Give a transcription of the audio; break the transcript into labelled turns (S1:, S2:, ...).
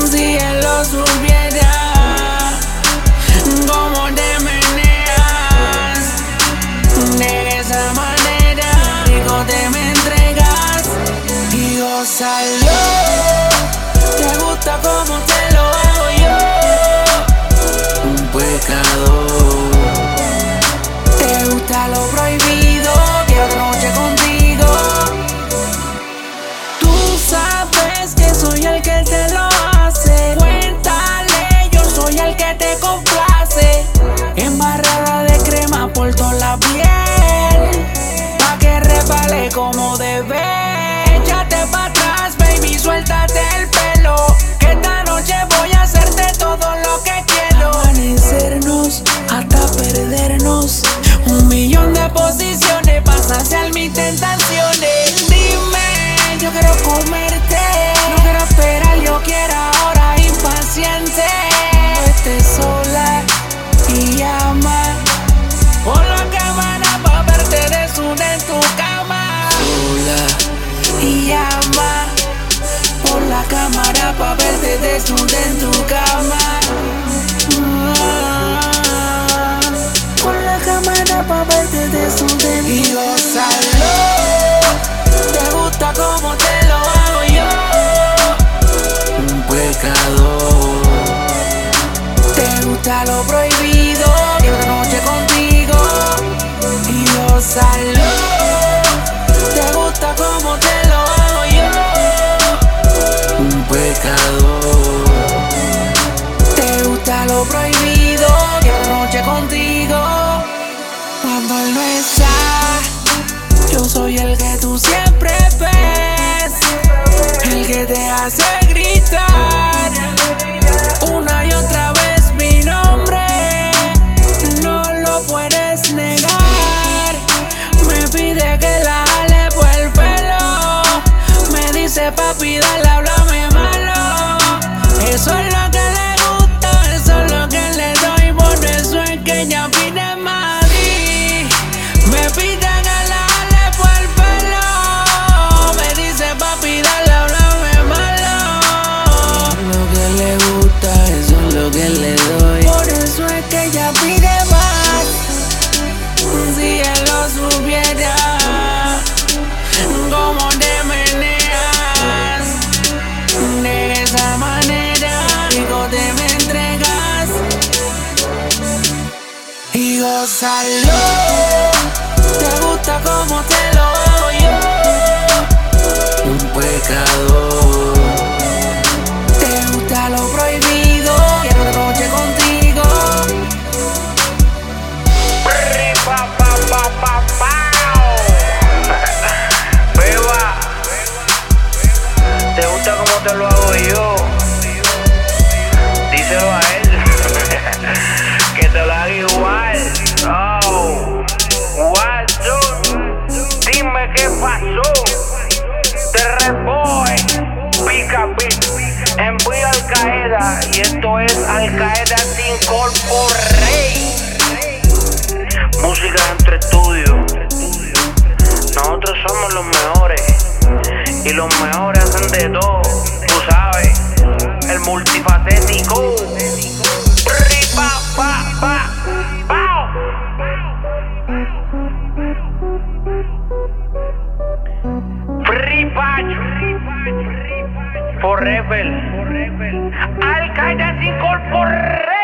S1: Si él lo supiera, cómo te meneas de esa manera, rico te me entregas y gózalo. Te gusta como te lo hago yo, un pecado. Te gusta lo prohibido, quiero otra noche contigo. Tú sabes que soy el que te lo hace. Cuéntale, yo soy el que te complace. Embarrada de crema por toda la piel, pa' que resbale como debe. Échate pa' atrás, baby, suéltate el pelo, que esta noche voy a hacerte todo lo que quiero. Amanecernos hasta perdernos, 1.000.000 de posiciones, vas a ser mis tentaciones. Dime, yo quiero comerte, no quiero esperar, yo quiero ahora, impaciente. No estés sola y llama por la cámara pa' verte desnuda en tu cama. Sola y llama por la cámara pa' verte desnuda en tu cama. Por la cámara pa' verte desnuda en tu cama. Y gózalo. Te gusta como te lo hago yo, un pecado. Te gusta lo prohibido, quiero otra noche contigo y gózalo. Te gusta como te lo hago yo, un pecado. Te gusta lo prohibido, quiero otra noche contigo. Cuando él no está, yo soy el que tú siempre ves, el que te hace gritar una y otra vez mi nombre. No lo puedes negar. Me pide que la jale por el pelo, me dice papi dale, háblame malo. Eso es lo que le gusta, eso es lo que le doy, por eso es que ella pide más. Me pide que la jale por el pelo, me dice papi dale, háblame malo. Lo que le gusta, eso es lo que le doy, por eso es que ella pide más. Si él lo supiera, cómo te meneas de esa manera, rico te me entregas y gózalo. Te gusta como te lo hago yo, un pecado. Te gusta lo prohibido, quiero otra noche contigo.
S2: Beba, te gusta como te lo hago yo, díselo a él, que te lo haga igual. Oh, what, dime qué pasó. Terreboy, pica beat, envío Al Qaeda y esto es Al Qaeda Incorporate. Música entre estudios. Nosotros somos los mejores y los mejores hacen de todo, tú sabes, el multifacético. Free Patch Forever. Al Qaeda Incorporate.